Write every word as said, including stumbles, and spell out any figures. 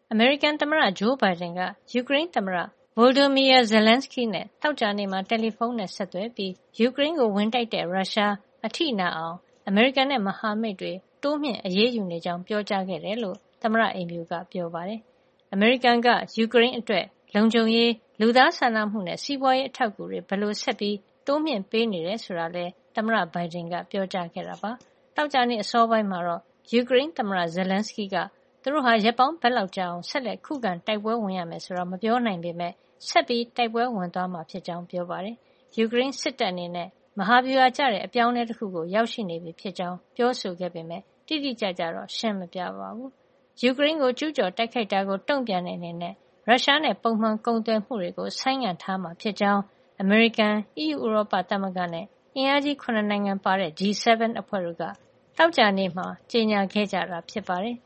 အမေရိကန်သမ္မတဂျိုးဘိုင်ဒန်ကယူကရိန်းသမ္မတ Volodymyr Zelensky နဲ့သောကြာနေ့မှာတယ်လီဖုန်းနဲ့ဆက်သွယ်ပြီးယူကရိန်းကိုဝင်တိုက်တဲ့ရုရှားအထိနာအောင်အမေရိကန်နဲ့မဟာမိတ်တွေတိုးမြှင့်အရေးယူနေကြောင်းပြောကြားခဲ့တယ်လို့သမ္မတအိမ်ဖြူကပြောပါတယ်။အမေရိကန်ကယူကရိန်းအတွက်လုံခြုံရေး၊လူသားစာနာမှုနဲ့စီးပွားရေးအထောက်အကူတွေဘယ်လိုဆက်ပြီးတိုးမြှင့်ပေးနေတယ်ဆိုတာလည်းသမ္မတဘိုင်ဒန်ကပြောကြားခဲ့တာပါ။သောကြာနေ့အစောပိုင်းမှာတော့ယူကရိန်းသမ္မတ Zelensky ကသူတို့ဟာရက်ပေါင်းဘယ်လောက်ကြာအောင်ဆက်လက်ခုခံတိုက်ပွဲဝင်ရမယ်ဆိုတာမပြောနိုင်ပေမဲ့ဆက်ပြီးတိုက်ပွဲဝင်သွားမှာဖြစ်ကြောင်းပြောပါတယ်။ယူကရိန်းစစ်တပ်အနေနဲ့မဟာဗျူဟာကျတဲ့အပြောင်းအလဲတစ်ခုကိုရောက်ရှိနေပြီဖြစ်ကြောင်းပြောဆိုခဲ့ပေမဲ့တိတိကျကျတော့ရှင်းမပြပါဘူး။ယူကရိန်းကိုကျူးကျော်တိုက်ခိုက်တာကိုတုံ့ပြန်တဲ့အနေနဲ့ရုရှားနဲ့ပုံမှန်ကုန်သွယ်မှုတွေကိုဆိုင်းငံ့ထားမှာဖြစ်ကြောင်းအမေရိကန်၊အီးယူဥရောပသမဂ္ဂနဲ့အင်အားကြီး၇နိုင်ငံပါတဲ့ G 7 အဖွဲ့တို့ကသောကြာနေ့မှာကြေညာခဲ့ကြတာဖြစ်ပါတယ်